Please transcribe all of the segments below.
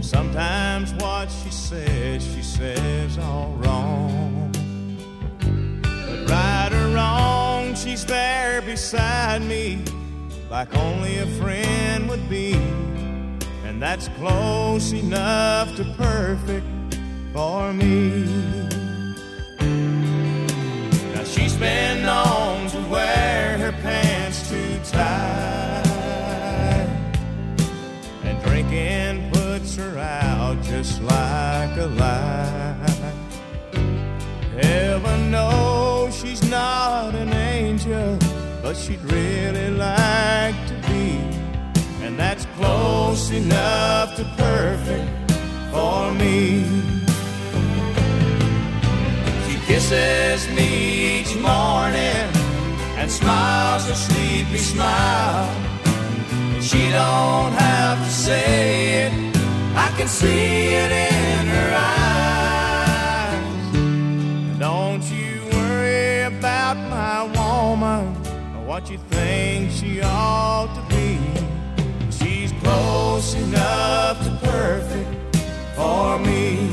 And sometimes what she says all wrong. But right or wrong, she's there beside me, like only a friend would be. And that's close enough to perfect for me. Now she's been known to wear her pants too tight, and drinking puts her out just like a light. Heaven knows she's not an angel, but she'd really like to be. And that's close enough to perfect for me. She kisses me each morning and smiles a sleepy smile. And she don't have to say it, I can see it in her eyes. Don't you worry about my woman or what you think she ought to be. She's close enough to perfect for me.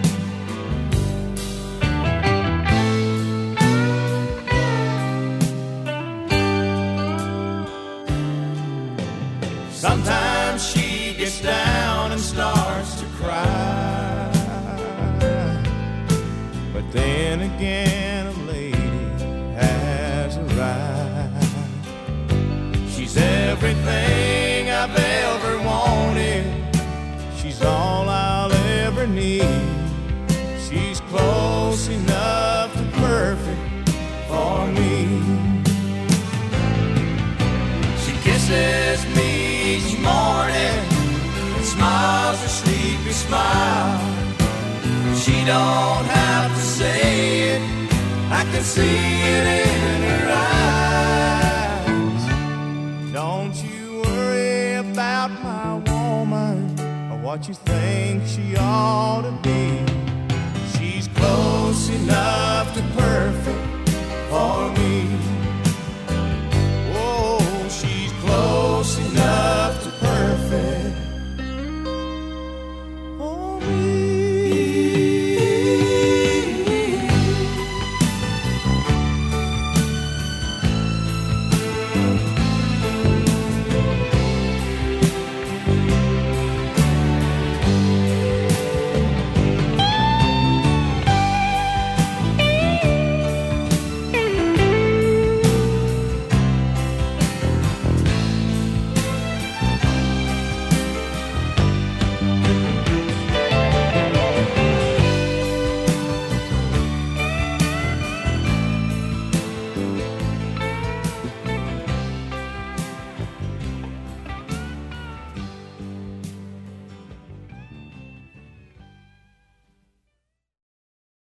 Sometimes she gets down and starts to cry, but then again a lady has arrived. She's everything I've ever wanted, she's all I'll ever need. She's close enough to perfect for me. She kisses me each morning and smiles a sleepy smile. She don't have to say it, I can see it in her eyes. Don't you worry about my woman or what you think she ought to be. She's close enough